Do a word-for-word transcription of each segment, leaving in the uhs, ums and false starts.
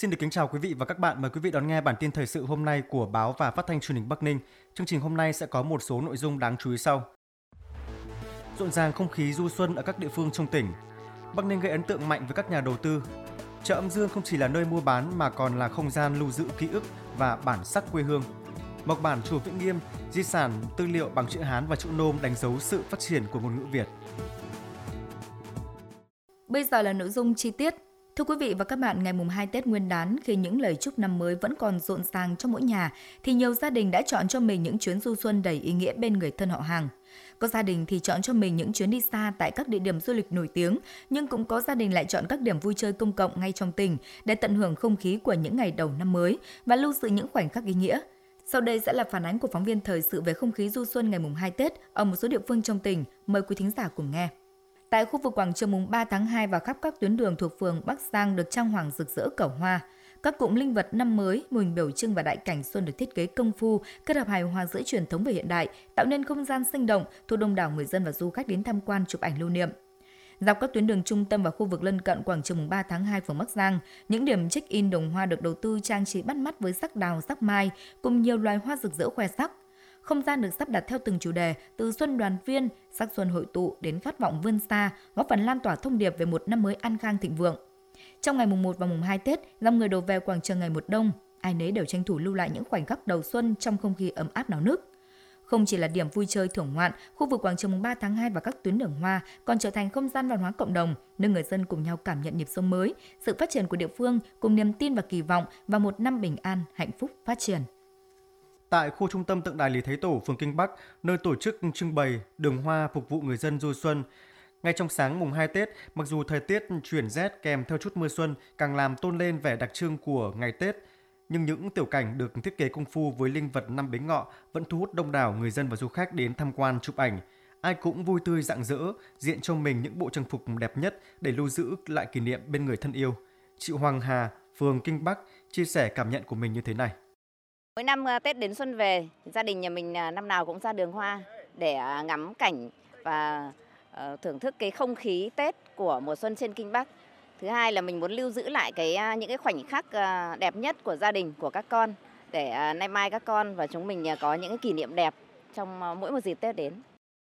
Xin được kính chào quý vị và các bạn. Mời quý vị đón nghe bản tin thời sự hôm nay của báo và phát thanh truyền hình Bắc Ninh. Chương trình hôm nay sẽ có một số nội dung đáng chú ý sau. Rộn ràng không khí du xuân ở các địa phương trong tỉnh. Bắc Ninh gây ấn tượng mạnh với các nhà đầu tư. Chợ Âm Dương không chỉ là nơi mua bán mà còn là không gian lưu giữ ký ức và bản sắc quê hương. Mộc bản chùa Vĩnh Nghiêm, di sản tư liệu bằng chữ Hán và chữ Nôm đánh dấu sự phát triển của ngôn ngữ Việt. Bây giờ là nội dung chi tiết. Thưa quý vị và các bạn, ngày mùng hai Tết Nguyên đán, khi những lời chúc năm mới vẫn còn rộn ràng trong mỗi nhà, thì nhiều gia đình đã chọn cho mình những chuyến du xuân đầy ý nghĩa bên người thân họ hàng. Có gia đình thì chọn cho mình những chuyến đi xa tại các địa điểm du lịch nổi tiếng, nhưng cũng có gia đình lại chọn các điểm vui chơi công cộng ngay trong tỉnh để tận hưởng không khí của những ngày đầu năm mới và lưu giữ những khoảnh khắc ý nghĩa. Sau đây sẽ là phản ánh của phóng viên thời sự về không khí du xuân ngày mùng hai Tết ở một số địa phương trong tỉnh. Mời quý thính giả cùng nghe. Tại khu vực quảng trường mùng ba tháng hai và khắp các tuyến đường thuộc phường Bắc Giang được trang hoàng rực rỡ cờ hoa. Các cụm linh vật năm mới, mô hình biểu trưng và đại cảnh xuân được thiết kế công phu, kết hợp hài hòa giữa truyền thống và hiện đại, tạo nên không gian sinh động, thu đông đảo người dân và du khách đến tham quan chụp ảnh lưu niệm. Dọc các tuyến đường trung tâm và khu vực lân cận quảng trường mùng ba tháng hai phường Bắc Giang, những điểm check-in đồng hoa được đầu tư trang trí bắt mắt với sắc đào, sắc mai cùng nhiều loài hoa rực rỡ khoe sắc. Không gian được sắp đặt theo từng chủ đề, từ xuân đoàn viên, sắc xuân hội tụ đến khát vọng vươn xa, góp phần lan tỏa thông điệp về một năm mới an khang thịnh vượng. Trong ngày mùng một và mùng hai Tết, dòng người đổ về quảng trường ngày một đông, ai nấy đều tranh thủ lưu lại những khoảnh khắc đầu xuân trong không khí ấm áp náo nức. Không chỉ là điểm vui chơi thưởng ngoạn, khu vực quảng trường mùng ba tháng hai và các tuyến đường hoa còn trở thành không gian văn hóa cộng đồng, nơi người dân cùng nhau cảm nhận nhịp sống mới, sự phát triển của địa phương cùng niềm tin và kỳ vọng vào một năm bình an, hạnh phúc, phát triển. Tại khu trung tâm tượng đài Lý Thái Tổ, phường Kinh Bắc, nơi tổ chức trưng bày đường hoa phục vụ người dân du xuân. Ngay trong sáng mùng hai Tết, mặc dù thời tiết chuyển rét kèm theo chút mưa xuân càng làm tôn lên vẻ đặc trưng của ngày Tết, nhưng những tiểu cảnh được thiết kế công phu với linh vật năm Bính Ngọ vẫn thu hút đông đảo người dân và du khách đến tham quan chụp ảnh. Ai cũng vui tươi rạng rỡ, diện cho mình những bộ trang phục đẹp nhất để lưu giữ lại kỷ niệm bên người thân yêu. Chị Hoàng Hà, phường Kinh Bắc chia sẻ cảm nhận của mình như thế này. Mỗi năm Tết đến xuân về, gia đình nhà mình năm nào cũng ra đường hoa để ngắm cảnh và thưởng thức cái không khí Tết của mùa xuân trên Kinh Bắc. Thứ hai là mình muốn lưu giữ lại cái những cái khoảnh khắc đẹp nhất của gia đình, của các con để nay mai các con và chúng mình có những cái kỷ niệm đẹp trong mỗi một dịp Tết đến.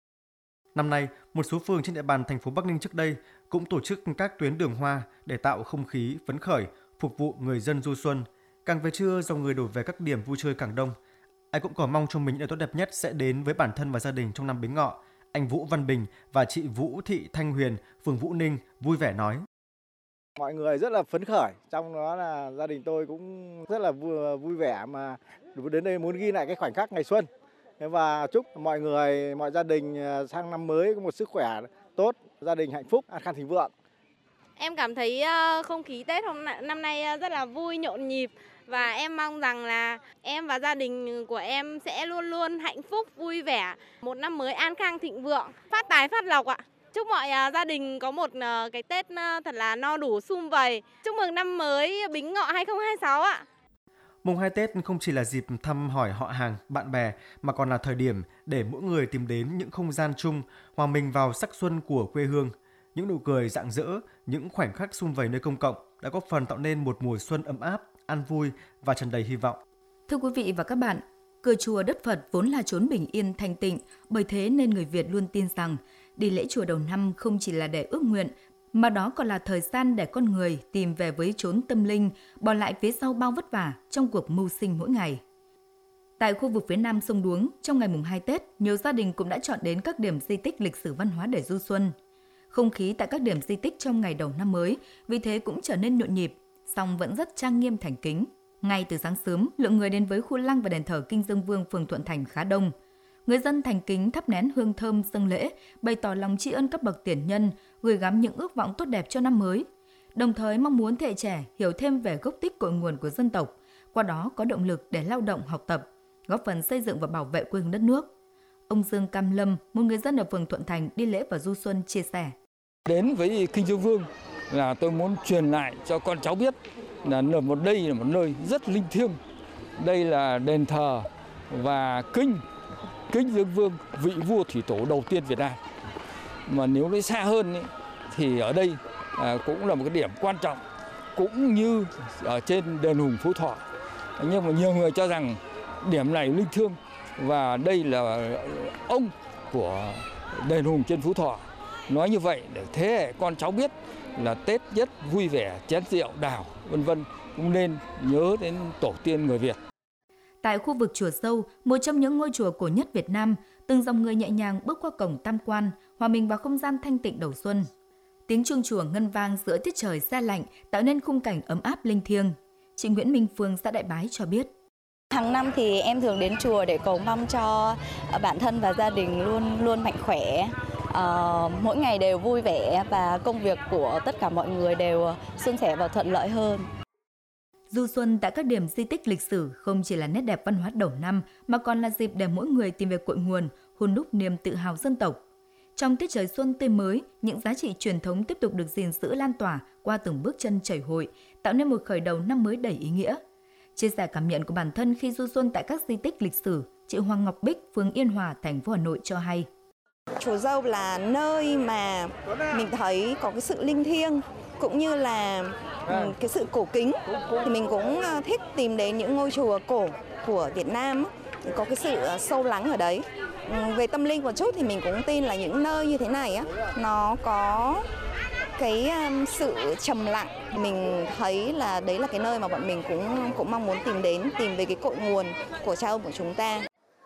Năm nay, một số phường trên địa bàn thành phố Bắc Ninh trước đây cũng tổ chức các tuyến đường hoa để tạo không khí phấn khởi, phục vụ người dân du xuân. Càng về trưa, dòng người đổ về các điểm vui chơi càng đông. Ai cũng có mong cho mình điều tốt đẹp nhất sẽ đến với bản thân và gia đình trong năm Bính Ngọ. Anh Vũ Văn Bình và chị Vũ Thị Thanh Huyền, phường Vũ Ninh vui vẻ nói. Mọi người rất là phấn khởi, trong đó là gia đình tôi cũng rất là vui, vui vẻ mà đến đây muốn ghi lại cái khoảnh khắc ngày xuân. Và chúc mọi người, mọi gia đình sang năm mới có một sức khỏe tốt, gia đình hạnh phúc, an khang thịnh vượng. Em cảm thấy không khí Tết hôm năm nay rất là vui, nhộn nhịp và em mong rằng là em và gia đình của em sẽ luôn luôn hạnh phúc, vui vẻ, một năm mới an khang thịnh vượng, phát tài phát lộc ạ. Chúc mọi gia đình có một cái Tết thật là no đủ sum vầy. Chúc mừng năm mới Bính Ngọ hai không hai sáu ạ. Mùng hai Tết không chỉ là dịp thăm hỏi họ hàng, bạn bè mà còn là thời điểm để mỗi người tìm đến những không gian chung, hòa mình vào sắc xuân của quê hương. Những nụ cười rạng rỡ, những khoảnh khắc sum vầy nơi công cộng đã góp phần tạo nên một mùa xuân ấm áp, an vui và tràn đầy hy vọng. Thưa quý vị và các bạn, cửa chùa đất Phật vốn là chốn bình yên thanh tịnh, bởi thế nên người Việt luôn tin rằng đi lễ chùa đầu năm không chỉ là để ước nguyện, mà đó còn là thời gian để con người tìm về với chốn tâm linh, bỏ lại phía sau bao vất vả trong cuộc mưu sinh mỗi ngày. Tại khu vực phía nam sông Đuống, trong ngày mùng hai Tết, nhiều gia đình cũng đã chọn đến các điểm di tích lịch sử văn hóa để du xuân. Không khí tại các điểm di tích trong ngày đầu năm mới vì thế cũng trở nên nhộn nhịp, song vẫn rất trang nghiêm thành kính. Ngay từ sáng sớm, lượng người đến với khu lăng và đền thờ Kinh Dương Vương phường Thuận Thành khá đông. Người dân thành kính thắp nén hương thơm dâng lễ, bày tỏ lòng tri ân các bậc tiền nhân, gửi gắm những ước vọng tốt đẹp cho năm mới. Đồng thời mong muốn thế hệ trẻ hiểu thêm về gốc tích cội nguồn của dân tộc, qua đó có động lực để lao động học tập, góp phần xây dựng và bảo vệ quê hương đất nước. Ông Dương Cam Lâm, một người dân ở phường Thuận Thành đi lễ và du xuân chia sẻ. Đến với Kinh Dương Vương là tôi muốn truyền lại cho con cháu biết là một đây là một nơi rất linh thiêng. Đây là đền thờ và kinh Kinh Dương Vương, vị vua thủy tổ đầu tiên Việt Nam. Mà nếu lấy xa hơn ý, thì ở đây à, cũng là một cái điểm quan trọng cũng như ở trên đền Hùng Phú Thọ. Nhưng mà nhiều người cho rằng điểm này linh thiêng và đây là ông của đền Hùng trên Phú Thọ. Nói như vậy để thế hệ con cháu biết là Tết rất vui vẻ, chén rượu đào, vân vân, cũng nên nhớ đến tổ tiên người Việt. Tại khu vực chùa Sâu, một trong những ngôi chùa cổ nhất Việt Nam, từng dòng người nhẹ nhàng bước qua cổng tam quan, hòa mình vào không gian thanh tịnh đầu xuân. Tiếng chuông chùa ngân vang giữa tiết trời se lạnh, tạo nên khung cảnh ấm áp linh thiêng. Chị Nguyễn Minh Phương, xã Đại Bái cho biết. Hàng năm thì em thường đến chùa để cầu mong cho bản thân và gia đình luôn luôn mạnh khỏe, uh, mỗi ngày đều vui vẻ và công việc của tất cả mọi người đều suôn sẻ và thuận lợi hơn. Du xuân tại các điểm di tích lịch sử không chỉ là nét đẹp văn hóa đầu năm mà còn là dịp để mỗi người tìm về cội nguồn, hôn đúc niềm tự hào dân tộc. Trong tiết trời xuân tươi mới, những giá trị truyền thống tiếp tục được gìn giữ lan tỏa qua từng bước chân chảy hội, tạo nên một khởi đầu năm mới đầy ý nghĩa. Chia sẻ cảm nhận của bản thân khi du xuân tại các di tích lịch sử, chị Hoàng Ngọc Bích, phường Yên Hòa, thành phố Hà Nội cho hay. Chùa Dâu là nơi mà mình thấy có cái sự linh thiêng cũng như là cái sự cổ kính, thì mình cũng thích tìm đến những ngôi chùa cổ của Việt Nam, có cái sự sâu lắng ở đấy. Về tâm linh một chút thì mình cũng tin là những nơi như thế này á, nó có cái sự trầm lặng. Mình thấy là đấy là cái nơi mà bọn mình cũng cũng mong muốn tìm đến, tìm về cái cội nguồn của cha ông của chúng ta.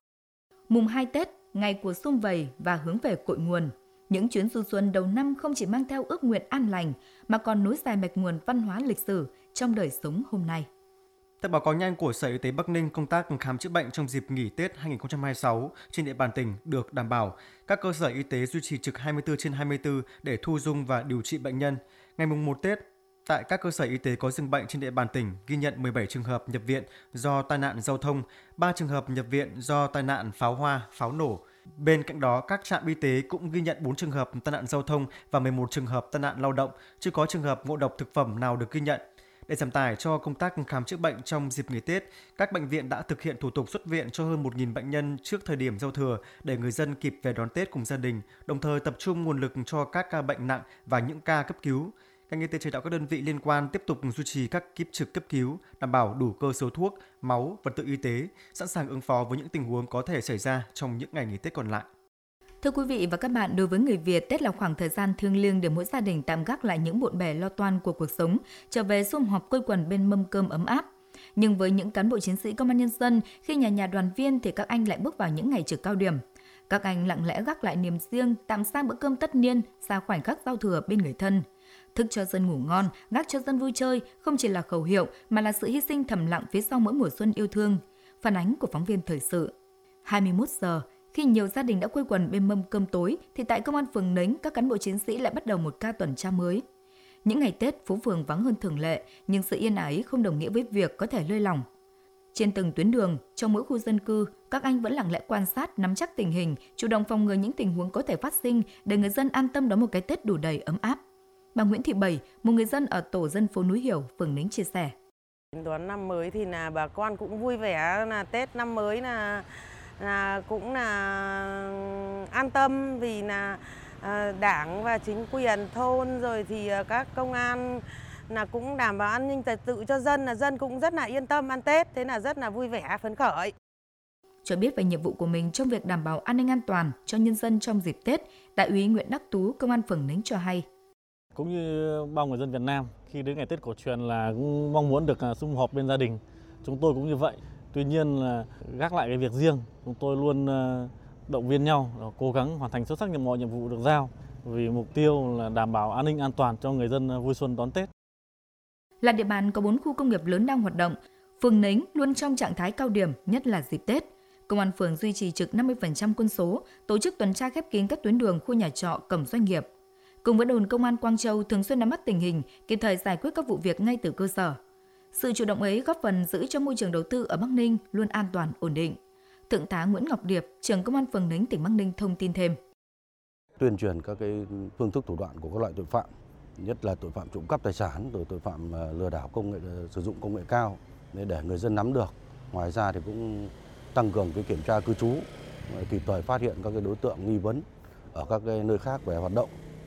Mùng hai Tết, ngày của sum vầy và hướng về cội nguồn. Những chuyến du xuân đầu năm không chỉ mang theo ước nguyện an lành mà còn nối dài mạch nguồn văn hóa lịch sử trong đời sống hôm nay. Theo báo cáo nhanh của Sở Y tế Bắc Ninh, công tác khám chữa bệnh trong dịp nghỉ Tết hai không hai sáu trên địa bàn tỉnh được đảm bảo. Các cơ sở y tế duy trì trực hai mươi tư trên hai mươi tư để thu dung và điều trị bệnh nhân. Ngày mùng một Tết, tại các cơ sở y tế có giường bệnh trên địa bàn tỉnh ghi nhận mười bảy trường hợp nhập viện do tai nạn giao thông, ba trường hợp nhập viện do tai nạn pháo hoa, pháo nổ. Bên cạnh đó, các trạm y tế cũng ghi nhận bốn trường hợp tai nạn giao thông và mười một trường hợp tai nạn lao động, chưa có trường hợp ngộ độc thực phẩm nào được ghi nhận. Để giảm tải cho công tác khám chữa bệnh trong dịp nghỉ Tết, các bệnh viện đã thực hiện thủ tục xuất viện cho hơn một nghìn bệnh nhân trước thời điểm giao thừa để người dân kịp về đón Tết cùng gia đình, đồng thời tập trung nguồn lực cho các ca bệnh nặng và những ca cấp cứu. Ngành y tế chỉ đạo các đơn vị liên quan tiếp tục duy trì các kíp trực cấp cứu, đảm bảo đủ cơ số thuốc, máu, vật tư y tế, sẵn sàng ứng phó với những tình huống có thể xảy ra trong những ngày nghỉ Tết còn lại. Thưa quý vị và các bạn, đối với người Việt, Tết là khoảng thời gian thiêng liêng để mỗi gia đình tạm gác lại những bộn bề lo toan của cuộc sống, trở về sum họp quây quần bên mâm cơm ấm áp. Nhưng với những cán bộ chiến sĩ công an nhân dân, khi nhà nhà đoàn viên thì các anh lại bước vào những ngày trực cao điểm. Các anh lặng lẽ gác lại niềm riêng, tạm sang bữa cơm tất niên, xa khoảnh khắc giao thừa bên người thân. Thức cho dân ngủ ngon, gác cho dân vui chơi không chỉ là khẩu hiệu mà là sự hy sinh thầm lặng phía sau mỗi mùa xuân yêu thương. Phản ánh của phóng viên thời sự. hai mươi mốt giờ, khi nhiều gia đình đã quây quần bên mâm cơm tối, thì tại công an phường Nấnh, các cán bộ chiến sĩ lại bắt đầu một ca tuần tra mới. Những ngày Tết, phố phường vắng hơn thường lệ, nhưng sự yên ái không đồng nghĩa với việc có thể lơi lỏng. Trên từng tuyến đường, trong mỗi khu dân cư, các anh vẫn lặng lẽ quan sát, nắm chắc tình hình, chủ động phòng ngừa những tình huống có thể phát sinh để người dân an tâm đón một cái Tết đủ đầy ấm áp. Bà Nguyễn Thị Bảy, một người dân ở tổ dân phố Núi Hiểu, phường Nấnh chia sẻ. Đón năm mới thì là bà con cũng vui vẻ, là Tết năm mới là là cũng là an tâm vì là Đảng và chính quyền thôn rồi thì các công an là cũng đảm bảo an ninh trật tự cho dân, là dân cũng rất là yên tâm ăn Tết, thế là rất là vui vẻ phấn khởi. Cho biết về nhiệm vụ của mình trong việc đảm bảo an ninh an toàn cho nhân dân trong dịp Tết, Đại úy Nguyễn Đắc Tú, công an phường Nấnh cho hay. Cũng như bao người dân Việt Nam, khi đến ngày Tết cổ truyền là cũng mong muốn được sum họp bên gia đình. Chúng tôi cũng như vậy. Tuy nhiên là gác lại cái việc riêng, chúng tôi luôn động viên nhau, cố gắng hoàn thành xuất sắc mọi nhiệm vụ được giao vì mục tiêu là đảm bảo an ninh an toàn cho người dân vui xuân đón Tết. Là địa bàn có bốn khu công nghiệp lớn đang hoạt động, phường Nấnh luôn trong trạng thái cao điểm, nhất là dịp Tết. Công an phường duy trì trực năm mươi phần trăm quân số, tổ chức tuần tra khép kín các tuyến đường, khu nhà trọ, cổng doanh nghiệp. Cùng với đồn công an Quang Châu thường xuyên nắm bắt tình hình, kịp thời giải quyết các vụ việc ngay từ cơ sở. Sự chủ động ấy góp phần giữ cho môi trường đầu tư ở Bắc Ninh luôn an toàn, ổn định. Thượng tá Nguyễn Ngọc Điệp, trưởng công an phường Nấnh, tỉnh Bắc Ninh thông tin thêm. Tuyên truyền các cái phương thức thủ đoạn của các loại tội phạm, nhất là tội phạm trộm cắp tài sản, rồi tội phạm lừa đảo công nghệ sử dụng công nghệ cao để người dân nắm được. Ngoài ra thì cũng tăng cường cái kiểm tra cư trú, kịp thời phát hiện các cái đối tượng nghi vấn ở các cái nơi khác về hoạt động.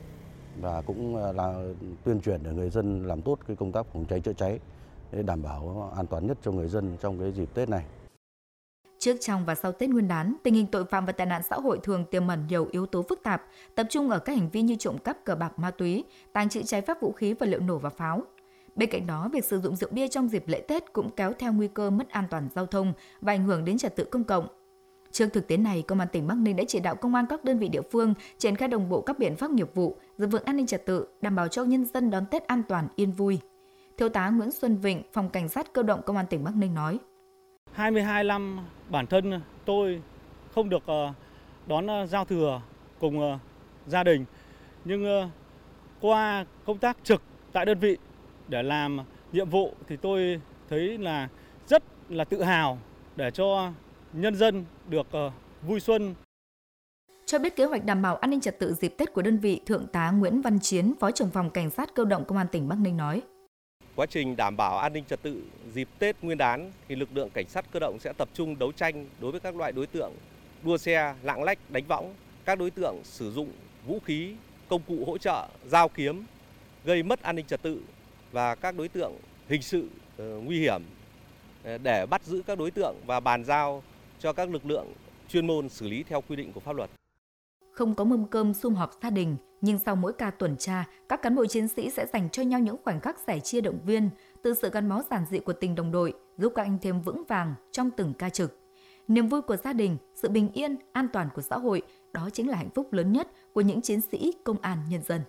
và cũng là tuyên truyền để người dân làm tốt cái công tác phòng cháy chữa cháy để đảm bảo an toàn nhất cho người dân trong cái dịp Tết này. Trước, trong và sau Tết Nguyên đán, tình hình tội phạm và tệ nạn xã hội thường tiềm ẩn nhiều yếu tố phức tạp, tập trung ở các hành vi như trộm cắp, cờ bạc, ma túy, tàng trữ trái phép vũ khí, vật liệu nổ và pháo. Bên cạnh đó, việc sử dụng rượu bia trong dịp lễ Tết cũng kéo theo nguy cơ mất an toàn giao thông và ảnh hưởng đến trật tự công cộng. Trước thực tế này, Công an tỉnh Bắc Ninh đã chỉ đạo công an các đơn vị địa phương triển khai đồng bộ các biện pháp nghiệp vụ, giữ vững an ninh trật tự, đảm bảo cho nhân dân đón Tết an toàn, yên vui. Thiếu tá Nguyễn Xuân Vịnh, Phòng Cảnh sát Cơ động Công an tỉnh Bắc Ninh nói: hai mươi hai năm bản thân tôi không được đón giao thừa cùng gia đình, nhưng qua công tác trực tại đơn vị để làm nhiệm vụ thì tôi thấy là rất là tự hào để cho nhân dân được vui xuân. Cho biết kế hoạch đảm bảo an ninh trật tự dịp Tết của đơn vị, Thượng tá Nguyễn Văn Chiến, Phó trưởng phòng Cảnh sát Cơ động Công an tỉnh Bắc Ninh nói: Quá trình đảm bảo an ninh trật tự dịp Tết Nguyên đán thì lực lượng Cảnh sát Cơ động sẽ tập trung đấu tranh đối với các loại đối tượng đua xe, lạng lách, đánh võng, các đối tượng sử dụng vũ khí, công cụ hỗ trợ, dao kiếm gây mất an ninh trật tự và các đối tượng hình sự uh, nguy hiểm để bắt giữ các đối tượng và bàn giao cho các lực lượng chuyên môn xử lý theo quy định của pháp luật. Không có mâm cơm sum họp gia đình, nhưng sau mỗi ca tuần tra, các cán bộ chiến sĩ sẽ dành cho nhau những khoảnh khắc sẻ chia động viên, từ sự gắn bó giản dị của tình đồng đội, giúp các anh thêm vững vàng trong từng ca trực. Niềm vui của gia đình, sự bình yên, an toàn của xã hội, đó chính là hạnh phúc lớn nhất của những chiến sĩ công an nhân dân.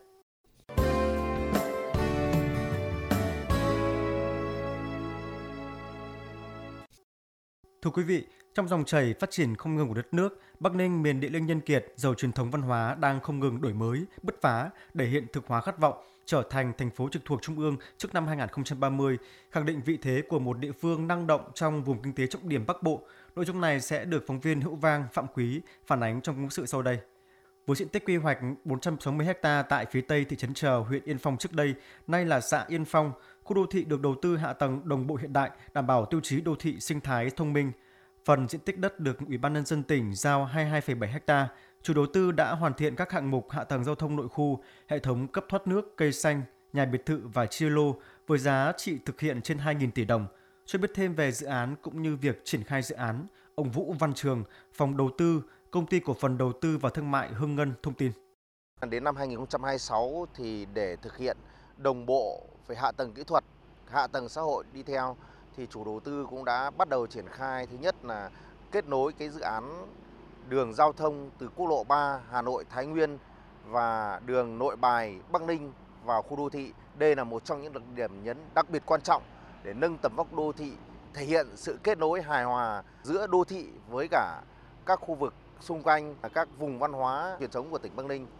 Thưa quý vị, trong dòng chảy phát triển không ngừng của đất nước, Bắc Ninh, miền địa linh nhân kiệt, giàu truyền thống văn hóa đang không ngừng đổi mới, bứt phá để hiện thực hóa khát vọng trở thành thành phố trực thuộc Trung ương trước năm hai không ba không, khẳng định vị thế của một địa phương năng động trong vùng kinh tế trọng điểm Bắc Bộ. Nội dung này sẽ được phóng viên Hữu Vang, Phạm Quý phản ánh trong phóng sự sau đây. Với diện tích quy hoạch bốn trăm sáu mươi héc ta tại phía tây thị trấn Trờ, huyện Yên Phong trước đây, nay là xã Yên Phong, khu đô thị được đầu tư hạ tầng đồng bộ hiện đại, đảm bảo tiêu chí đô thị sinh thái thông minh. Phần diện tích đất được Ủy ban nhân dân tỉnh giao hai mươi hai phẩy bảy héc ta. Chủ đầu tư đã hoàn thiện các hạng mục hạ tầng giao thông nội khu, hệ thống cấp thoát nước, cây xanh, nhà biệt thự và chia lô với giá trị thực hiện trên hai nghìn tỷ đồng. Cho biết thêm về dự án cũng như việc triển khai dự án, ông Vũ Văn Trường, Phòng Đầu tư, Công ty Cổ phần Đầu tư và Thương mại Hưng Ngân thông tin. Đến năm hai không hai sáu thì để thực hiện đồng bộ về hạ tầng kỹ thuật, hạ tầng xã hội đi theo thì chủ đầu tư cũng đã bắt đầu triển khai. Thứ nhất là kết nối cái dự án đường giao thông từ quốc lộ ba Hà Nội Thái Nguyên và đường Nội Bài Bắc Ninh vào khu đô thị. Đây là một trong những điểm nhấn đặc biệt quan trọng để nâng tầm vóc đô thị, thể hiện sự kết nối hài hòa giữa đô thị với cả các khu vực xung quanh, các vùng văn hóa truyền thống của tỉnh Bắc Ninh.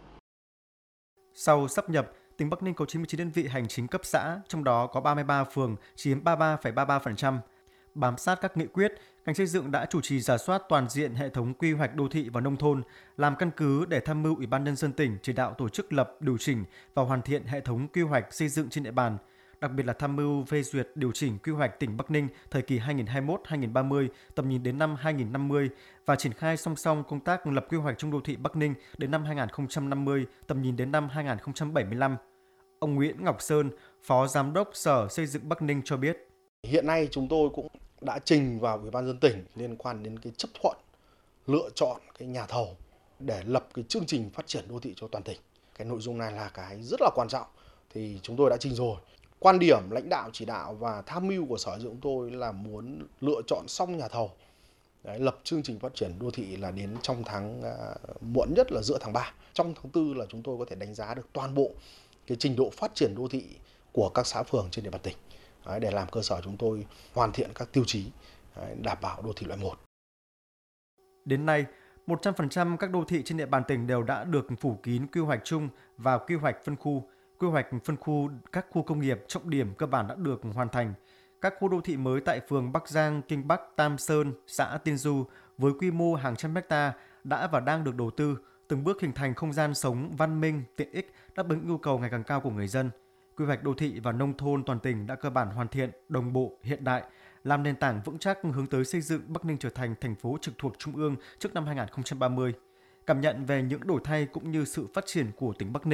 Sau sáp nhập, tỉnh Bắc Ninh có chín mươi chín đơn vị hành chính cấp xã, trong đó có ba mươi ba phường, chiếm ba mươi ba phẩy ba mươi ba phần trăm. Bám sát các nghị quyết, ngành xây dựng đã chủ trì rà soát toàn diện hệ thống quy hoạch đô thị và nông thôn, làm căn cứ để tham mưu Ủy ban nhân dân tỉnh chỉ đạo tổ chức lập, điều chỉnh và hoàn thiện hệ thống quy hoạch xây dựng trên địa bàn, đặc biệt là tham mưu phê duyệt điều chỉnh quy hoạch tỉnh Bắc Ninh thời kỳ hai nghìn không trăm hai mươi mốt đến hai nghìn không trăm ba mươi, tầm nhìn đến năm hai nghìn không trăm năm mươi và triển khai song song công tác lập quy hoạch chung đô thị Bắc Ninh đến năm hai nghìn không trăm năm mươi, tầm nhìn đến năm hai nghìn không trăm bảy mươi lăm. Ông Nguyễn Ngọc Sơn, Phó Giám đốc Sở Xây dựng Bắc Ninh cho biết. Hiện nay chúng tôi cũng đã trình vào Ủy ban nhân dân tỉnh liên quan đến cái chấp thuận lựa chọn cái nhà thầu để lập cái chương trình phát triển đô thị cho toàn tỉnh. Cái nội dung này là cái rất là quan trọng thì chúng tôi đã trình rồi. Quan điểm lãnh đạo chỉ đạo và tham mưu của Sở Xây dựng chúng tôi là muốn lựa chọn xong nhà thầu. Đấy, lập chương trình phát triển đô thị là đến trong tháng uh, muộn nhất là giữa tháng ba. Trong tháng tư là chúng tôi có thể đánh giá được toàn bộ cái trình độ phát triển đô thị của các xã phường trên địa bàn tỉnh. Đấy, để làm cơ sở chúng tôi hoàn thiện các tiêu chí đấy, đảm bảo đô thị loại một. Đến nay, một trăm phần trăm các đô thị trên địa bàn tỉnh đều đã được phủ kín quy hoạch chung và quy hoạch phân khu. Quy hoạch phân khu các khu công nghiệp trọng điểm cơ bản đã được hoàn thành. Các khu đô thị mới tại phường Bắc Giang, Kinh Bắc, Tam Sơn, xã Tiên Du với quy mô hàng trăm hecta đã và đang được đầu tư, từng bước hình thành không gian sống văn minh, tiện ích, đáp ứng nhu cầu ngày càng cao của người dân. Quy hoạch đô thị và nông thôn toàn tỉnh đã cơ bản hoàn thiện, đồng bộ, hiện đại, làm nền tảng vững chắc hướng tới xây dựng Bắc Ninh trở thành thành phố trực thuộc Trung ương trước năm hai nghìn không trăm ba mươi. Cảm nhận về những đổi thay cũng như sự phát triển của tỉnh Bắc Ninh,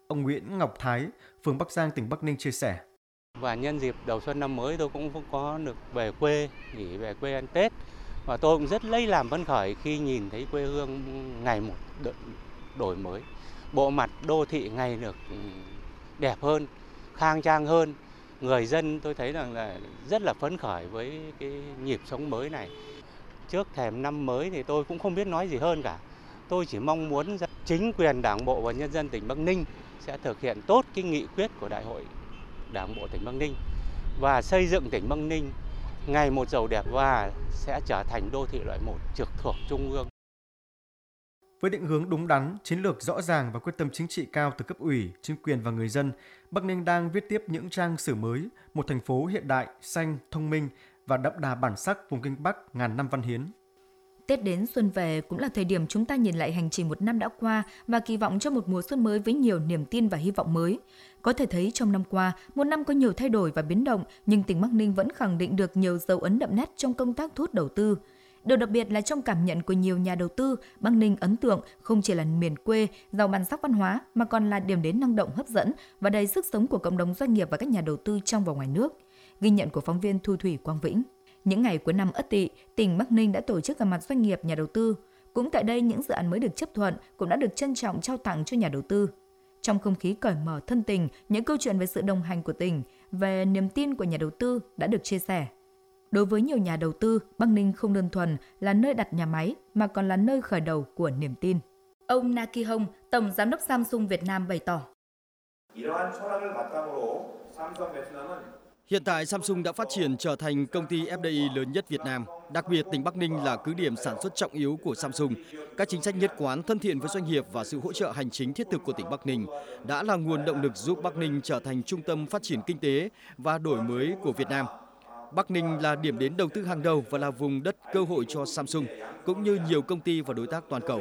Ông Nguyễn Ngọc Thái, phường Bắc Giang, tỉnh Bắc Ninh chia sẻ. Và nhân dịp đầu xuân năm mới tôi cũng có được về quê, nghỉ về quê ăn Tết. Và tôi cũng rất lấy làm phấn khởi khi nhìn thấy quê hương ngày một đổi mới. Bộ mặt đô thị ngày được đẹp hơn, khang trang hơn. Người dân tôi thấy rằng là rất là phấn khởi với cái nhịp sống mới này. Trước thềm năm mới thì tôi cũng không biết nói gì hơn cả. Tôi chỉ mong muốn chính quyền Đảng bộ và nhân dân tỉnh Bắc Ninh sẽ thực hiện tốt cái nghị quyết của Đại hội Đảng bộ tỉnh Bắc Ninh và xây dựng tỉnh Bắc Ninh ngày một giàu đẹp và sẽ trở thành đô thị loại một trực thuộc Trung ương. Với định hướng đúng đắn, chiến lược rõ ràng và quyết tâm chính trị cao từ cấp ủy, chính quyền và người dân, Bắc Ninh đang viết tiếp những trang sử mới, một thành phố hiện đại, xanh, thông minh và đậm đà bản sắc vùng Kinh Bắc ngàn năm văn hiến. Tết đến xuân về cũng là thời điểm chúng ta nhìn lại hành trình một năm đã qua và kỳ vọng cho một mùa xuân mới với nhiều niềm tin và hy vọng mới. Có thể thấy trong năm qua, một năm có nhiều thay đổi và biến động, nhưng tỉnh Bắc Ninh vẫn khẳng định được nhiều dấu ấn đậm nét trong công tác thu hút đầu tư. Điều đặc biệt là trong cảm nhận của nhiều nhà đầu tư, Bắc Ninh ấn tượng không chỉ là miền quê, giàu bản sắc văn hóa mà còn là điểm đến năng động hấp dẫn và đầy sức sống của cộng đồng doanh nghiệp và các nhà đầu tư trong và ngoài nước. Ghi nhận của phóng viên Thu Thủy Quang Vĩnh. Những ngày cuối năm Ất Tỵ, tỉnh Bắc Ninh đã tổ chức gặp mặt doanh nghiệp, nhà đầu tư. Cũng tại đây, những dự án mới được chấp thuận cũng đã được trân trọng trao tặng cho nhà đầu tư. Trong không khí cởi mở thân tình, những câu chuyện về sự đồng hành của tỉnh, về niềm tin của nhà đầu tư đã được chia sẻ. Đối với nhiều nhà đầu tư, Bắc Ninh không đơn thuần là nơi đặt nhà máy mà còn là nơi khởi đầu của niềm tin. Ông Na Ki Hong, Tổng Giám đốc Samsung Việt Nam bày tỏ. Hiện tại Samsung đã phát triển trở thành công ty ép đê i lớn nhất Việt Nam. Đặc biệt, tỉnh Bắc Ninh là cứ điểm sản xuất trọng yếu của Samsung. Các chính sách nhất quán thân thiện với doanh nghiệp và sự hỗ trợ hành chính thiết thực của tỉnh Bắc Ninh đã là nguồn động lực giúp Bắc Ninh trở thành trung tâm phát triển kinh tế và đổi mới của Việt Nam. Bắc Ninh là điểm đến đầu tư hàng đầu và là vùng đất cơ hội cho Samsung, cũng như nhiều công ty và đối tác toàn cầu.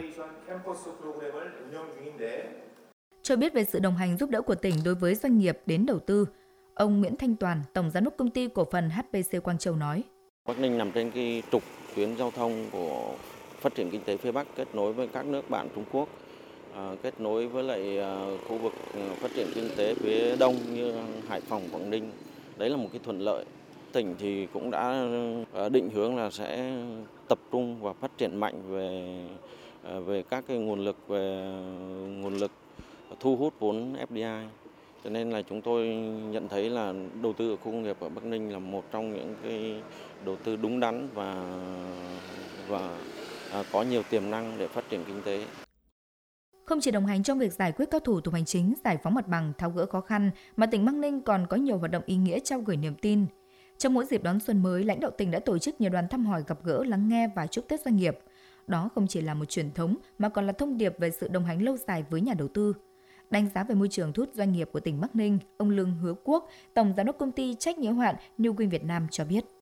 Cho biết về sự đồng hành giúp đỡ của tỉnh đối với doanh nghiệp đến đầu tư, ông Nguyễn Thanh Toàn, Tổng Giám đốc Công ty Cổ phần hát pê xê Quang Châu nói. Bắc Ninh nằm trên cái trục tuyến giao thông của phát triển kinh tế phía Bắc, kết nối với các nước bạn Trung Quốc, kết nối với lại khu vực phát triển kinh tế phía Đông như Hải Phòng, Quảng Ninh. Đấy là một cái thuận lợi. Tỉnh thì cũng đã định hướng là sẽ tập trung và phát triển mạnh về về các cái nguồn lực về nguồn lực thu hút vốn ép đê i. Cho nên là chúng tôi nhận thấy là đầu tư ở khu công nghiệp ở Bắc Ninh là một trong những cái đầu tư đúng đắn và và có nhiều tiềm năng để phát triển kinh tế. Không chỉ đồng hành trong việc giải quyết các thủ tục hành chính, giải phóng mặt bằng, tháo gỡ khó khăn, mà tỉnh Bắc Ninh còn có nhiều hoạt động ý nghĩa trao gửi niềm tin. Trong mỗi dịp đón xuân mới, lãnh đạo tỉnh đã tổ chức nhiều đoàn thăm hỏi, gặp gỡ, lắng nghe và chúc Tết doanh nghiệp. Đó không chỉ là một truyền thống mà còn là thông điệp về sự đồng hành lâu dài với nhà đầu tư. Đánh giá về môi trường thu hút doanh nghiệp của tỉnh Bắc Ninh, ông Lương Hứa Quốc, Tổng Giám đốc Công ty trách nhiệm hữu hạn New Win Việt Nam cho biết.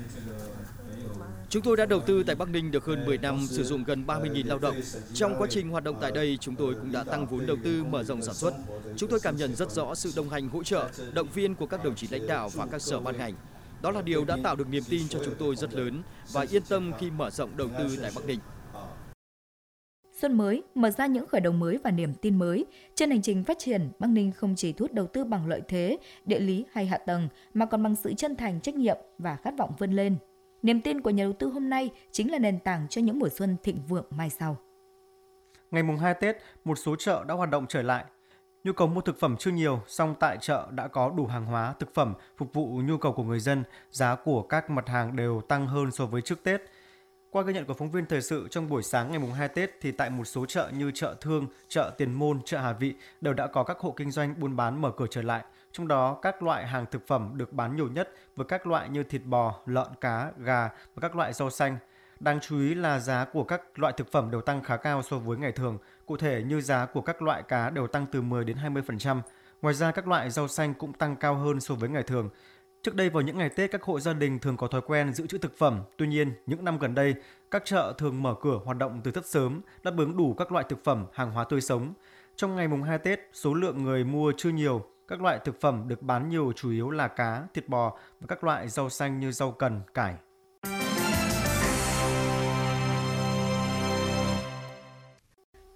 Chúng tôi đã đầu tư tại Bắc Ninh được hơn mười năm, sử dụng gần ba mươi nghìn lao động. Trong quá trình hoạt động tại đây, chúng tôi cũng đã tăng vốn đầu tư, mở rộng sản xuất. Chúng tôi cảm nhận rất rõ sự đồng hành, hỗ trợ, động viên của các đồng chí lãnh đạo và các sở ban ngành. Đó là điều đã tạo được niềm tin cho chúng tôi rất lớn và yên tâm khi mở rộng đầu tư tại Bắc Ninh. Xuân mới mở ra những khởi đầu mới và niềm tin mới. Trên hành trình phát triển, Bắc Ninh không chỉ thu hút đầu tư bằng lợi thế, địa lý hay hạ tầng, mà còn bằng sự chân thành, trách nhiệm và khát vọng vươn lên. Niềm tin của nhà đầu tư hôm nay chính là nền tảng cho những mùa xuân thịnh vượng mai sau. Ngày mùng hai Tết, một số chợ đã hoạt động trở lại. Nhu cầu mua thực phẩm chưa nhiều, song tại chợ đã có đủ hàng hóa, thực phẩm phục vụ nhu cầu của người dân. Giá của các mặt hàng đều tăng hơn so với trước Tết. Qua ghi nhận của phóng viên thời sự, trong buổi sáng ngày mùng hai Tết thì tại một số chợ như chợ Thương, chợ Tiền Môn, chợ Hà Vị đều đã có các hộ kinh doanh buôn bán mở cửa trở lại. Trong đó các loại hàng thực phẩm được bán nhiều nhất với các loại như thịt bò, lợn, cá, gà và các loại rau xanh. Đáng chú ý là giá của các loại thực phẩm đều tăng khá cao so với ngày thường. Cụ thể như giá của các loại cá đều tăng từ mười đến hai mươi phần trăm. Ngoài ra các loại rau xanh cũng tăng cao hơn so với ngày thường. Trước đây vào những ngày Tết, các hộ gia đình thường có thói quen giữ trữ thực phẩm. Tuy nhiên, những năm gần đây, các chợ thường mở cửa hoạt động từ rất sớm, đáp ứng đủ các loại thực phẩm, hàng hóa tươi sống. Trong ngày mùng hai Tết, số lượng người mua chưa nhiều. Các loại thực phẩm được bán nhiều chủ yếu là cá, thịt bò và các loại rau xanh như rau cần, cải.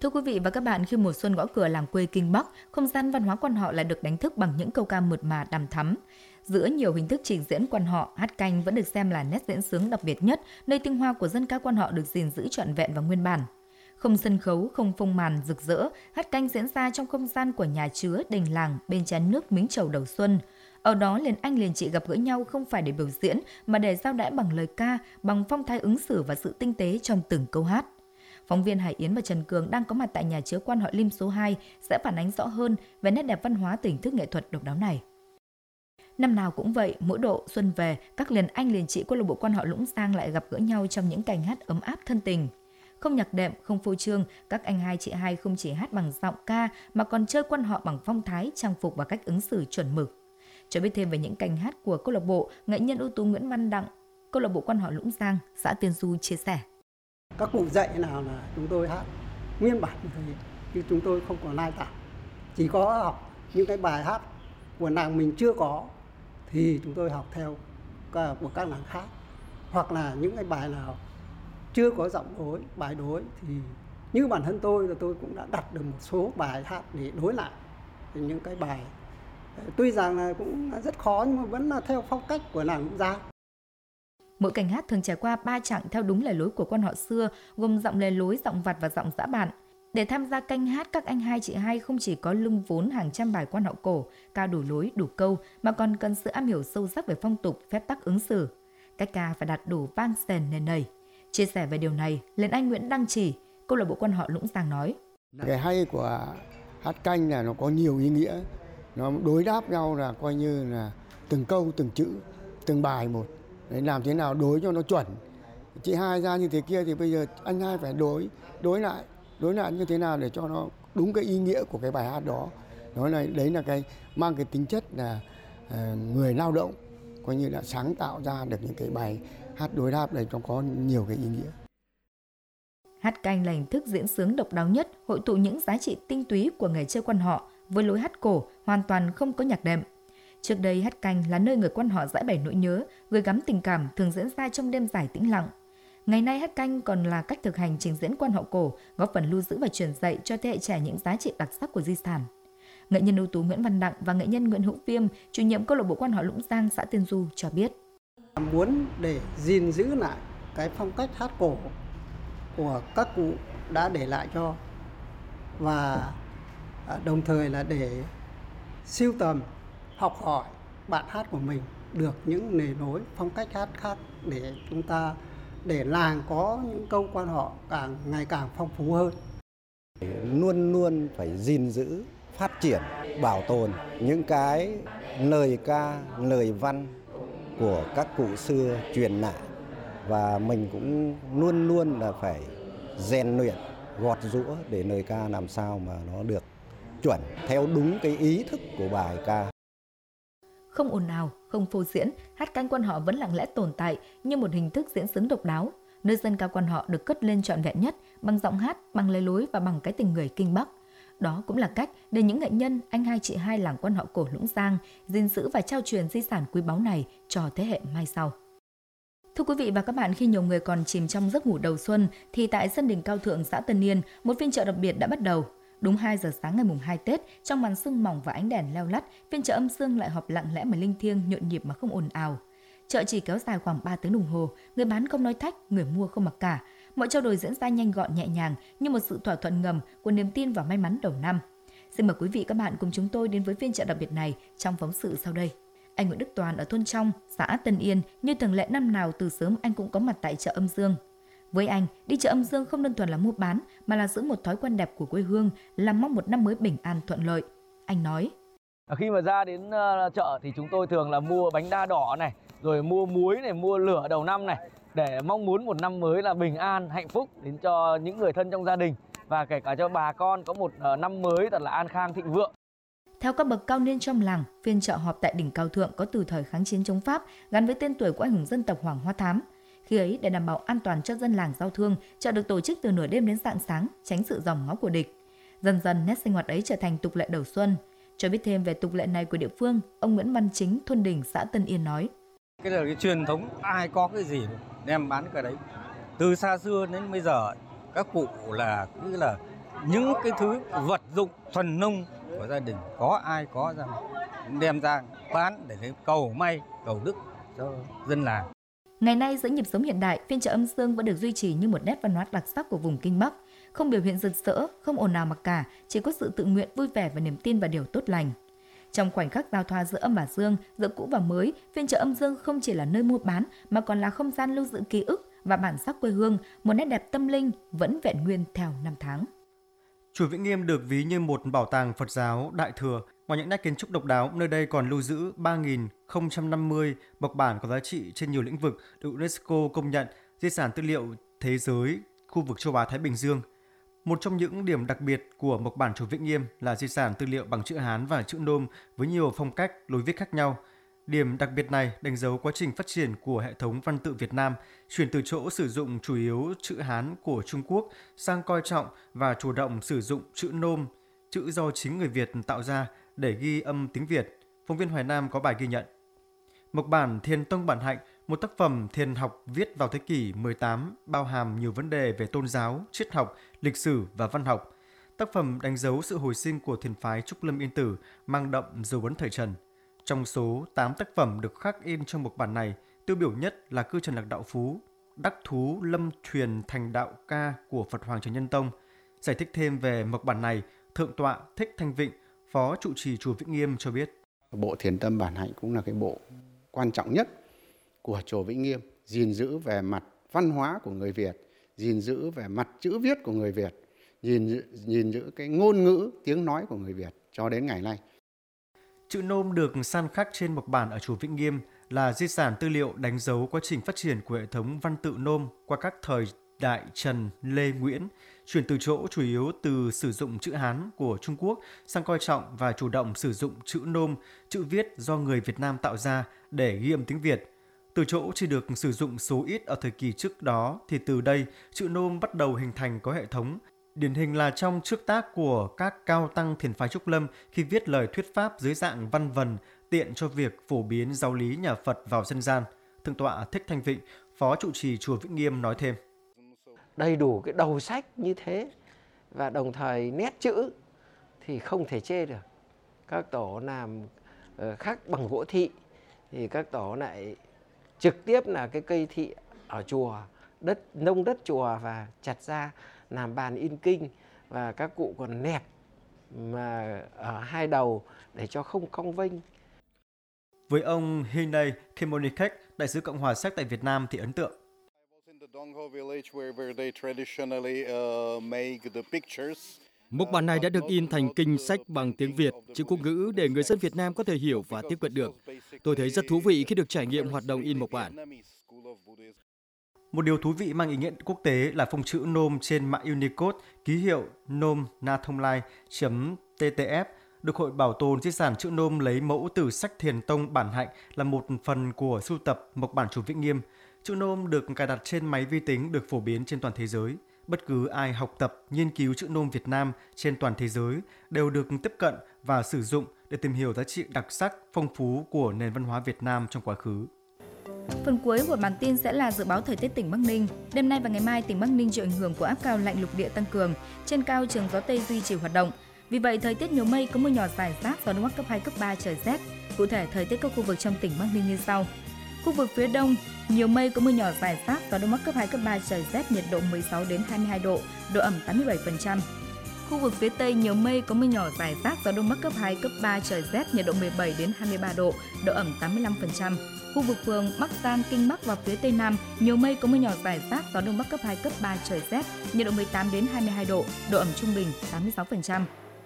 Thưa quý vị và các bạn, khi mùa xuân gõ cửa làng quê Kinh Bắc, không gian văn hóa quan họ lại được đánh thức bằng những câu ca mượt mà đằm thắm. Giữa nhiều hình thức trình diễn quan họ, hát canh vẫn được xem là nét diễn xướng đặc biệt nhất, nơi tinh hoa của dân ca quan họ được gìn giữ trọn vẹn và nguyên bản. Không sân khấu, không phông màn rực rỡ, hát canh diễn ra trong không gian của nhà chứa, đình làng bên chén nước Mính Chầu đầu xuân. Ở đó liền anh liền chị gặp gỡ nhau không phải để biểu diễn mà để giao đãi bằng lời ca, bằng phong thái ứng xử và sự tinh tế trong từng câu hát. Phóng viên Hải Yến và Trần Cường đang có mặt tại nhà chứa quan họ Lim số hai sẽ phản ánh rõ hơn về nét đẹp văn hóa từ hình thức nghệ thuật độc đáo này. Năm nào cũng vậy, mỗi độ xuân về, các liền anh liền chị câu lạc bộ quan họ Lũng Giang lại gặp gỡ nhau trong những cảnh hát ấm áp thân tình. Không nhạc đệm, không phô trương, các anh hai chị hai không chỉ hát bằng giọng ca mà còn chơi quan họ bằng phong thái, trang phục và cách ứng xử chuẩn mực. Cho biết thêm về những cảnh hát của câu lạc bộ, nghệ nhân ưu tú Nguyễn Văn Đặng, câu lạc bộ quan họ Lũng Giang, xã Tiên Du chia sẻ. Các cụ dạy nào là chúng tôi hát nguyên bản như thế, chứ chúng tôi không có lai tạo. Chỉ có học những cái bài hát của làng mình chưa có thì chúng tôi học theo của các làng khác. Hoặc là những cái bài nào chưa có giọng đối, bài đối thì như bản thân tôi là tôi cũng đã đặt được một số bài hát để đối lại những cái bài. Tuy rằng là cũng rất khó nhưng mà vẫn là theo phong cách của làng Lũng Giang. Mỗi cảnh hát thường trải qua ba chặng theo đúng lề lối của quan họ xưa, gồm giọng lề lối, giọng vặt và giọng giã bạn. Để tham gia canh hát, các anh hai chị hai không chỉ có lưng vốn hàng trăm bài quan họ cổ, ca đủ lối, đủ câu, mà còn cần sự am hiểu sâu sắc về phong tục, phép tắc ứng xử. Cách ca phải đạt đủ vang sền nền nầy. Chia sẻ về điều này, liền anh Nguyễn Đăng Chỉ, câu lạc bộ quan họ Lũng Giang nói: Cái hay của hát canh là nó có nhiều ý nghĩa, nó đối đáp nhau là coi như là từng câu, từng chữ, từng bài một. Đấy, làm thế nào đối cho nó chuẩn. Chị hai ra như thế kia thì bây giờ anh hai phải đối, đối lại, đối lại như thế nào để cho nó đúng cái ý nghĩa của cái bài hát đó. Đó là đấy là cái mang cái tính chất là uh, người lao động, coi như là sáng tạo ra được những cái bài hát đối đáp này, nó có nhiều cái ý nghĩa. Hát canh là hình thức diễn xướng độc đáo nhất, hội tụ những giá trị tinh túy của nghề chơi quan họ với lối hát cổ hoàn toàn không có nhạc đệm. Trước đây, hát canh là nơi người quan họ giãi bày nỗi nhớ, gửi gắm tình cảm thường diễn ra trong đêm dài tĩnh lặng. Ngày nay, hát canh còn là cách thực hành trình diễn quan họ cổ, góp phần lưu giữ và truyền dạy cho thế hệ trẻ những giá trị đặc sắc của di sản. Nghệ nhân ưu tú Nguyễn Văn Đặng và nghệ nhân Nguyễn Hữu Viêm, chủ nhiệm câu lạc bộ quan họ Lũng Giang, xã Tiên Du cho biết: Muốn để gìn giữ lại cái phong cách hát cổ của các cụ đã để lại cho, và đồng thời là để sưu tầm, học hỏi bạn hát của mình được những nề nối phong cách hát khác, để chúng ta để làng có những câu quan họ càng ngày càng phong phú hơn. Luôn luôn phải gìn giữ, phát triển, bảo tồn những cái lời ca, lời văn của các cụ xưa truyền lại, và mình cũng luôn luôn là phải rèn luyện, gọt giũa để lời ca làm sao mà nó được chuẩn theo đúng cái ý thức của bài ca. Không ồn ào, không phô diễn, hát canh quan họ vẫn lặng lẽ tồn tại như một hình thức diễn xướng độc đáo, nơi dân ca quan họ được cất lên trọn vẹn nhất bằng giọng hát, bằng lề lối và bằng cái tình người Kinh Bắc. Đó cũng là cách để những nghệ nhân, anh hai chị hai làng quan họ cổ Lũng Giang gìn giữ và trao truyền di sản quý báu này cho thế hệ mai sau. Thưa quý vị và các bạn, khi nhiều người còn chìm trong giấc ngủ đầu xuân thì tại sân đình Cao Thượng, xã Tân Yên, một phiên chợ đặc biệt đã bắt đầu. Đúng hai giờ sáng ngày mùng hai Tết, trong màn sương mỏng và ánh đèn leo lắt, phiên chợ âm dương lại họp lặng lẽ mà linh thiêng, nhộn nhịp mà không ồn ào. Chợ chỉ kéo dài khoảng ba tiếng đồng hồ, người bán không nói thách, người mua không mặc cả. Mọi trao đổi diễn ra nhanh gọn nhẹ nhàng như một sự thỏa thuận ngầm của niềm tin và may mắn đầu năm. Xin mời quý vị các bạn cùng chúng tôi đến với phiên chợ đặc biệt này trong phóng sự sau đây. Anh Nguyễn Đức Toàn ở thôn Trong, xã Tân Yên, như thường lệ năm nào từ sớm anh cũng có mặt tại chợ âm dương. Với anh, đi chợ âm dương không đơn thuần là mua bán mà là giữ một thói quen đẹp của quê hương, là mong một năm mới bình an thuận lợi. Anh nói: Khi mà ra đến uh, chợ thì chúng tôi thường là mua bánh đa đỏ này, rồi mua muối này, mua lửa đầu năm này, để mong muốn một năm mới là bình an, hạnh phúc đến cho những người thân trong gia đình và kể cả cho bà con có một uh, năm mới thật là an khang thịnh vượng. Theo các bậc cao niên trong làng, phiên chợ họp tại đỉnh Cao Thượng có từ thời kháng chiến chống Pháp, gắn với tên tuổi của anh hùng dân tộc Hoàng Hoa Thám. Khi ấy, để đảm bảo an toàn cho dân làng giao thương, chợ được tổ chức từ nửa đêm đến rạng sáng, tránh sự dòm ngó của địch. Dần dần, nét sinh hoạt ấy trở thành tục lệ đầu xuân. Cho biết thêm về tục lệ này của địa phương, ông Nguyễn Văn Chính, thôn Đình, xã Tân Yên nói: Cái là cái truyền thống, ai có cái gì đem bán cái đấy. Từ xa xưa đến bây giờ, các cụ là cứ là những cái thứ vật dụng thuần nông của gia đình có ai có ra đem ra bán để cầu may, cầu đức cho dân làng. Ngày nay giữa nhịp sống hiện đại, phiên chợ Âm Dương vẫn được duy trì như một nét văn hóa đặc sắc của vùng Kinh Bắc, không biểu hiện rực rỡ, không ồn ào mặc cả, chỉ có sự tự nguyện, vui vẻ và niềm tin vào điều tốt lành. Trong khoảnh khắc giao thoa giữa âm và dương, giữa cũ và mới, phiên chợ Âm Dương không chỉ là nơi mua bán mà còn là không gian lưu giữ ký ức và bản sắc quê hương, một nét đẹp tâm linh vẫn vẹn nguyên theo năm tháng. Chùa Vĩnh Nghiêm được ví như một bảo tàng Phật giáo đại thừa. Ngoài những nét kiến trúc độc đáo, nơi đây còn lưu giữ ba nghìn không trăm năm mươi mộc bản có giá trị trên nhiều lĩnh vực được UNESCO công nhận di sản tư liệu thế giới khu vực châu Á Thái Bình Dương. Một trong những điểm đặc biệt của mộc bản chùa Vĩnh Nghiêm là di sản tư liệu bằng chữ Hán và chữ Nôm với nhiều phong cách, lối viết khác nhau. Điểm đặc biệt này đánh dấu quá trình phát triển của hệ thống văn tự Việt Nam, chuyển từ chỗ sử dụng chủ yếu chữ Hán của Trung Quốc sang coi trọng và chủ động sử dụng chữ Nôm, chữ do chính người Việt tạo ra để ghi âm tiếng Việt. Phóng viên Hoài Nam có bài ghi nhận. Mộc bản Thiền Tông Bản Hạnh, một tác phẩm thiền học viết vào thế kỷ mười tám, bao hàm nhiều vấn đề về tôn giáo, triết học, lịch sử và văn học. Tác phẩm đánh dấu sự hồi sinh của thiền phái Trúc Lâm Yên Tử, mang đậm dấu ấn thời Trần. Trong số tám tác phẩm được khắc in trong mộc bản này, tiêu biểu nhất là Cư Trần Lạc Đạo Phú, Đắc Thú Lâm Thuyền Thành Đạo Ca của Phật Hoàng Trần Nhân Tông. Giải thích thêm về mộc bản này, Thượng tọa Thích Thanh Vịnh, Phó trụ trì chùa Vĩnh Nghiêm cho biết. Bộ Thiền Tâm Bản Hạnh cũng là cái bộ quan trọng nhất của chùa Vĩnh Nghiêm, gìn giữ về mặt văn hóa của người Việt, gìn giữ về mặt chữ viết của người Việt, gìn giữ, gìn giữ cái ngôn ngữ, tiếng nói của người Việt cho đến ngày nay. Chữ Nôm được san khắc trên mộc bản ở chùa Vĩnh Nghiêm là di sản tư liệu đánh dấu quá trình phát triển của hệ thống văn tự Nôm qua các thời đại Trần, Lê, Nguyễn, chuyển từ chỗ chủ yếu từ sử dụng chữ Hán của Trung Quốc sang coi trọng và chủ động sử dụng chữ Nôm, chữ viết do người Việt Nam tạo ra để ghi âm tiếng Việt. Từ chỗ chỉ được sử dụng số ít ở thời kỳ trước đó thì từ đây chữ Nôm bắt đầu hình thành có hệ thống. Điển hình là trong trước tác của các cao tăng thiền phái Trúc Lâm khi viết lời thuyết pháp dưới dạng văn vần tiện cho việc phổ biến giáo lý nhà Phật vào dân gian. Thượng tọa Thích Thanh Vịnh, Phó trụ trì chùa Vĩnh Nghiêm nói thêm. Đầy đủ cái đầu sách như thế và đồng thời nét chữ thì không thể chê được. Các tổ làm khắc bằng gỗ thị thì các tổ lại trực tiếp là cái cây thị ở chùa, đất nông đất chùa và chặt ra làm bàn in kinh, và các cụ còn nẹp mà ở hai đầu để cho không cong vênh. Với ông Hinei Kimonikek, đại sứ Cộng hòa Séc tại Việt Nam thì ấn tượng. Mộc bản này đã được in thành kinh sách bằng tiếng Việt, chữ quốc ngữ để người dân Việt Nam có thể hiểu và tiếp cận được. Tôi thấy rất thú vị khi được trải nghiệm hoạt động in mộc bản. Một điều thú vị mang ý nghĩa quốc tế là phông chữ Nôm trên mạng Unicode, ký hiệu nom nathomlai.ttf được Hội Bảo tồn Di sản chữ Nôm lấy mẫu từ sách Thiền Tông Bản Hạnh là một phần của sưu tập mộc bản chùa Vĩnh Nghiêm. Chữ Nôm được cài đặt trên máy vi tính được phổ biến trên toàn thế giới. Bất cứ ai học tập, nghiên cứu chữ Nôm Việt Nam trên toàn thế giới đều được tiếp cận và sử dụng để tìm hiểu giá trị đặc sắc, phong phú của nền văn hóa Việt Nam trong quá khứ. Phần cuối của bản tin sẽ là dự báo thời tiết tỉnh Bắc Ninh. Đêm nay và ngày mai, tỉnh Bắc Ninh chịu ảnh hưởng của áp cao lạnh lục địa tăng cường. Trên cao, trường gió Tây duy trì hoạt động. Vì vậy, thời tiết nhiều mây, có mưa nhỏ rải rác, gió đông bắc cấp hai, cấp ba, trời rét. Cụ thể, thời tiết các khu vực trong tỉnh Bắc Ninh như sau. Khu vực phía Đông, nhiều mây, có mưa nhỏ rải rác, gió đông bắc cấp hai, cấp ba, trời rét, nhiệt độ mười sáu đến hai mươi hai độ, độ ẩm tám mươi bảy phần trăm. Khu vực phía Tây, nhiều mây, có mưa nhỏ rải rác, gió đông bắc cấp hai, cấp ba, trời rét, nhiệt độ mười bảy đến hai mươi ba độ, độ ẩm tám mươi lăm phần trăm. Khu vực phường Bắc Giang, Kinh Bắc và phía Tây Nam, nhiều mây, có mưa nhỏ rải rác, gió đông bắc cấp hai, cấp ba, trời rét, nhiệt độ mười tám đến hai mươi hai độ, độ ẩm trung bình tám mươi sáu phần trăm.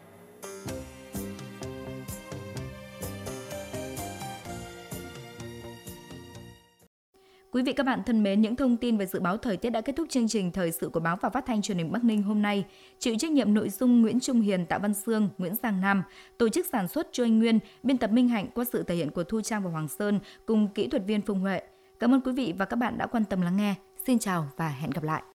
Quý vị các bạn thân mến, những thông tin về dự báo thời tiết đã kết thúc chương trình thời sự của Báo và Phát thanh Truyền hình Bắc Ninh hôm nay. Chịu trách nhiệm nội dung Nguyễn Trung Hiền, Tạ Văn Sương, Nguyễn Giang Nam, tổ chức sản xuất Chu Anh Nguyên, biên tập Minh Hạnh qua sự thể hiện của Thu Trang và Hoàng Sơn cùng kỹ thuật viên Phương Huệ. Cảm ơn quý vị và các bạn đã quan tâm lắng nghe. Xin chào và hẹn gặp lại.